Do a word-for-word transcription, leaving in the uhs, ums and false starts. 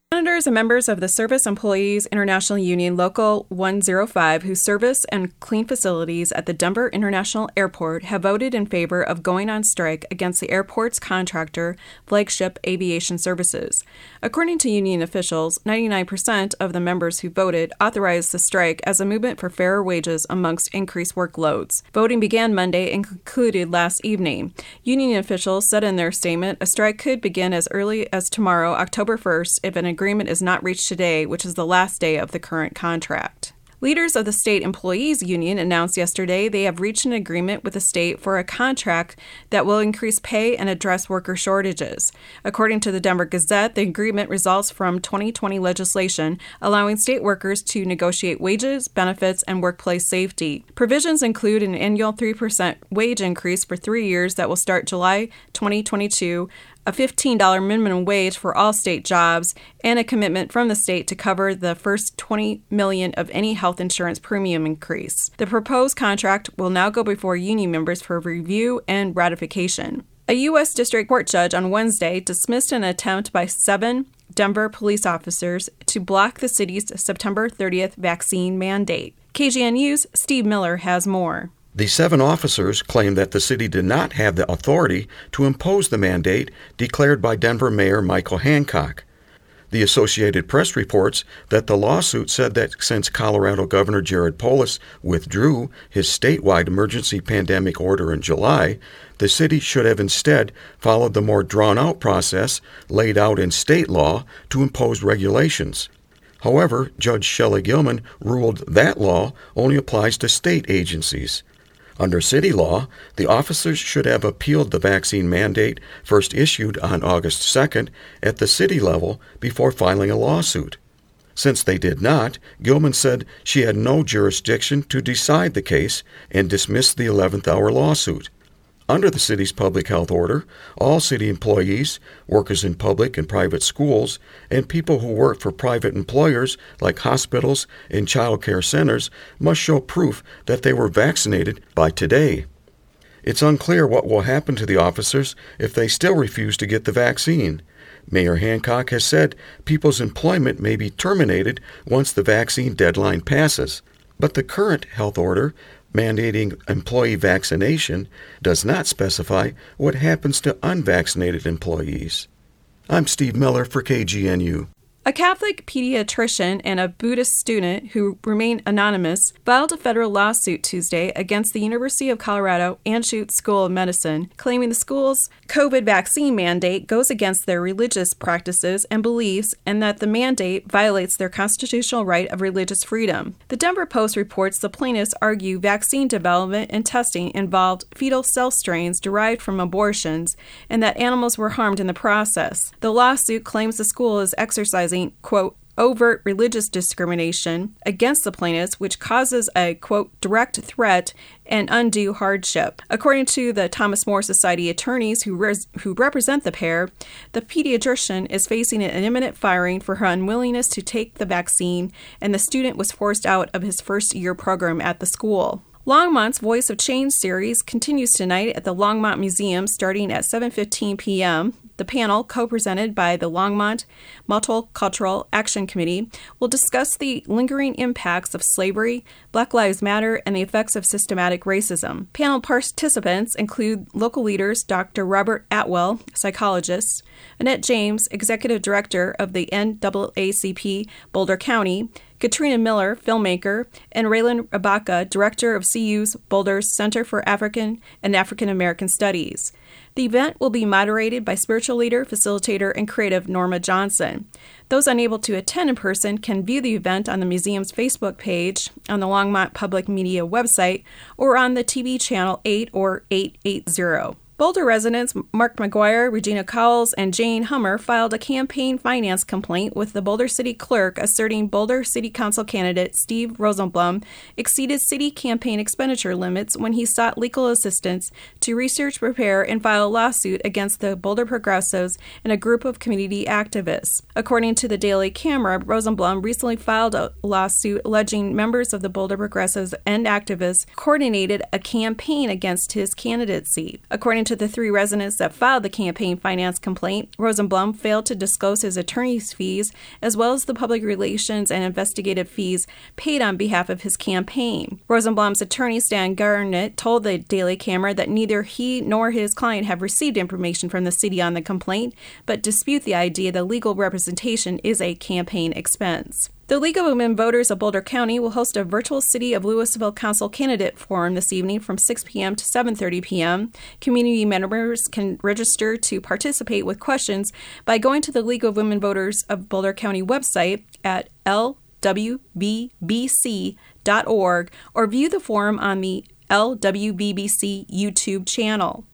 Senators and members of the Service Employees International Union Local one oh five, who service and clean facilities at the Denver International Airport, have voted in favor of going on strike against the airport's contractor, Flagship Aviation Services. According to union officials, ninety-nine percent of the members who voted authorized the strike as a movement for fairer wages amongst increased workloads. Voting began Monday and concluded last evening. Union officials said in their statement, a strike could begin as early as tomorrow, October first, if an agreement is not reached today, which is the last day of the current contract. Leaders of the State Employees Union announced yesterday they have reached an agreement with the state for a contract that will increase pay and address worker shortages. According to the Denver Gazette, the agreement results from twenty twenty legislation allowing state workers to negotiate wages, benefits, and workplace safety. Provisions include an annual three percent wage increase for three years that will start July twenty twenty-two, a fifteen dollars minimum wage for all state jobs, and a commitment from the state to cover the first twenty million dollars of any health insurance premium increase. The proposed contract will now go before union members for review and ratification. A U S District Court judge on Wednesday dismissed an attempt by seven Denver police officers to block the city's September thirtieth vaccine mandate. K G N U's Steve Miller has more. The seven officers claim that the city did not have the authority to impose the mandate declared by Denver Mayor Michael Hancock. The Associated Press reports that the lawsuit said that since Colorado Governor Jared Polis withdrew his statewide emergency pandemic order in July, the city should have instead followed the more drawn-out process laid out in state law to impose regulations. However, Judge Shelley Gilman ruled that law only applies to state agencies. Under city law, the officers should have appealed the vaccine mandate first issued on August second at the city level before filing a lawsuit. Since they did not, Gilman said she had no jurisdiction to decide the case and dismissed the eleventh hour lawsuit. Under the city's public health order, all city employees, workers in public and private schools, and people who work for private employers like hospitals and child care centers must show proof that they were vaccinated by today. It's unclear what will happen to the officers if they still refuse to get the vaccine. Mayor Hancock has said people's employment may be terminated once the vaccine deadline passes, but the current health order mandating employee vaccination does not specify what happens to unvaccinated employees. I'm Steve Miller for K G N U. A Catholic pediatrician and a Buddhist student who remain anonymous filed a federal lawsuit Tuesday against the University of Colorado Anschutz School of Medicine, claiming the school's COVID vaccine mandate goes against their religious practices and beliefs and that the mandate violates their constitutional right of religious freedom. The Denver Post reports the plaintiffs argue vaccine development and testing involved fetal cell strains derived from abortions and that animals were harmed in the process. The lawsuit claims the school is exercising quote, overt religious discrimination against the plaintiffs, which causes a, quote, direct threat and undue hardship. According to the Thomas More Society attorneys who, res- who represent the pair, the pediatrician is facing an imminent firing for her unwillingness to take the vaccine, and the student was forced out of his first-year program at the school. Longmont's Voice of Change series continues tonight at the Longmont Museum starting at seven fifteen p.m. The panel, co-presented by the Longmont Multicultural Action Committee, will discuss the lingering impacts of slavery, Black Lives Matter, and the effects of systematic racism. Panel participants include local leaders Doctor Robert Atwell, psychologist, Annette James, executive director of the N double A C P Boulder County, Katrina Miller, filmmaker, and Raylan Rabaka, director of C U's Boulder's Center for African and African American Studies. The event will be moderated by spiritual leader, facilitator, and creative Norma Johnson. Those unable to attend in person can view the event on the museum's Facebook page, on the Longmont Public Media website, or on the T V channel eight or eight eighty. Boulder residents Mark McGuire, Regina Cowles, and Jane Hummer filed a campaign finance complaint with the Boulder City Clerk asserting Boulder City Council candidate Steve Rosenblum exceeded city campaign expenditure limits when he sought legal assistance to research, prepare, and file a lawsuit against the Boulder Progressives and a group of community activists. According to the Daily Camera, Rosenblum recently filed a lawsuit alleging members of the Boulder Progressives and activists coordinated a campaign against his candidacy. According to the three residents that filed the campaign finance complaint, Rosenblum failed to disclose his attorney's fees as well as the public relations and investigative fees paid on behalf of his campaign. Rosenblum's attorney, Stan Garnett, told the Daily Camera that neither he nor his client have received information from the city on the complaint, but dispute the idea that legal representation is a campaign expense. The League of Women Voters of Boulder County will host a virtual City of Louisville Council candidate forum this evening from six p.m. to seven thirty p.m. Community members can register to participate with questions by going to the League of Women Voters of Boulder County website at l w b b c dot org or view the forum on the L W B B C YouTube channel.